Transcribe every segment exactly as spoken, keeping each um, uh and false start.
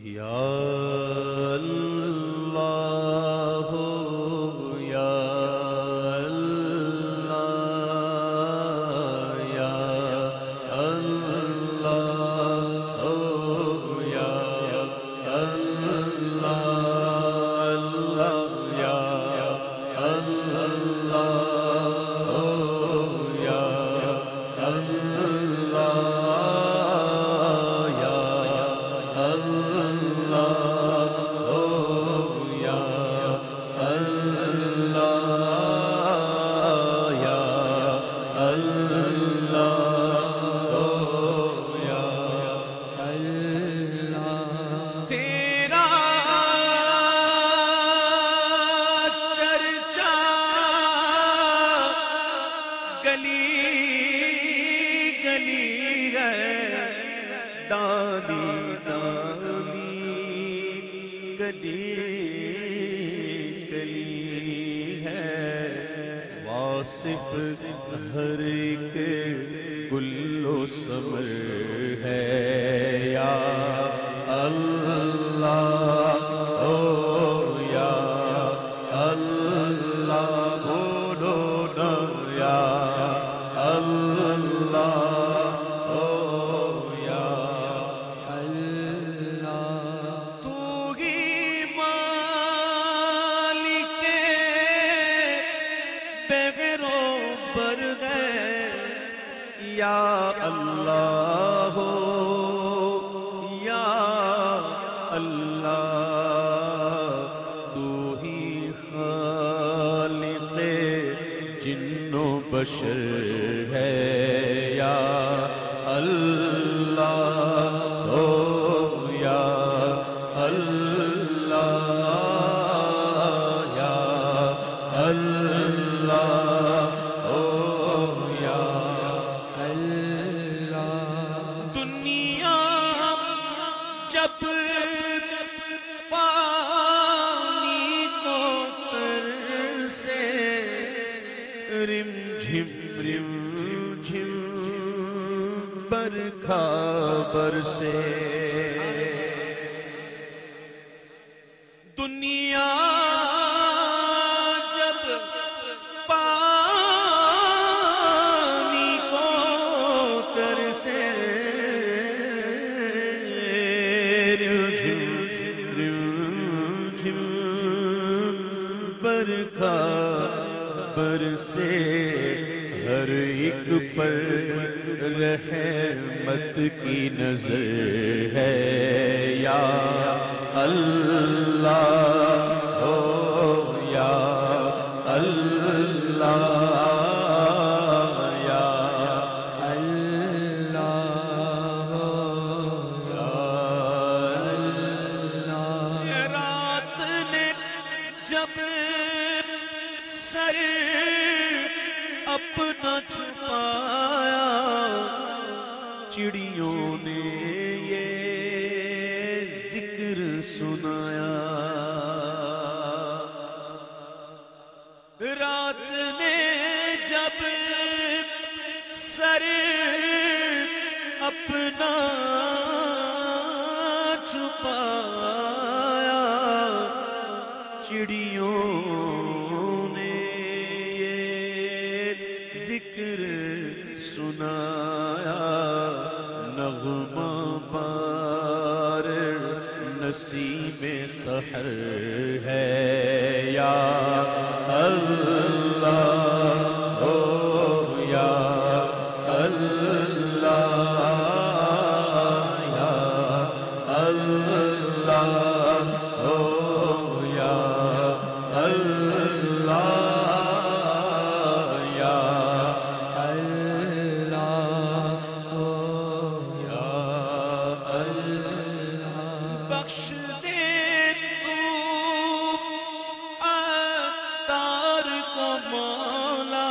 یا اللہ یا اللہ یا اللہ یا اللہ یا واصف ہر ایک گل و ثمر ہے یا اللہ او یا اللہ بولو نا یا اللہ او یا اللہ تو ہی مالک یا اللہ یا اللہ تو ہی خالق جن و بشر ہے یا اللہ او یا اللہ یا اللہ جب پانی کو تر سے رم جھم رم جھم برکھا برسے دنیا جب پانی کو تر سے برکھا برسے ہر ایک پر رحمت کی نظر ہے یا اللہ او یا اللہ یا اللہ یا اللہ رات نے جب سر اپنا چھپایا چڑیوں نے یہ ذکر سنایا رات نے جب سر اپنا چھپایا چڑیوں ذکر سنایا نغمہ بار نسیم سحر ہے یا اللہ او یا اللہ یا اللہ او یا اللہ بخش دے تو عطار کو مولا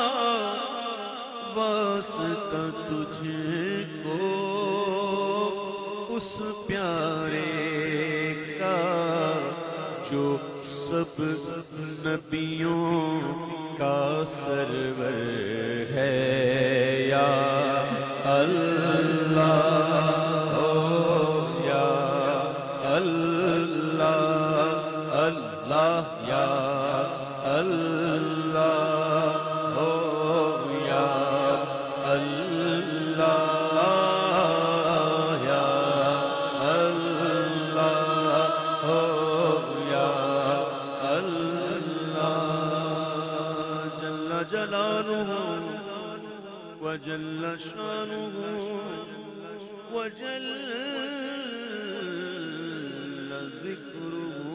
واسطہ تجھ کو اس پیارے کا جو سب نبیوں کا سرور ہے یا اللہ او یا اللہ جلالہ وجل شانہ وجل ذکرہ